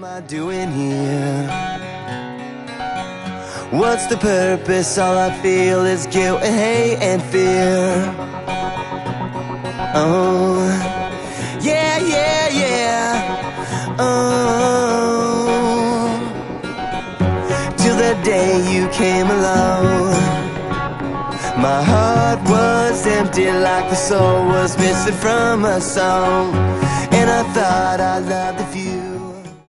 I doing here? What's the purpose? All I feel is guilt and hate and fear. Oh, yeah, yeah, yeah. Oh, till the day you came along, my heart was empty, like the soul was missing from a song. And I thought I loved the view.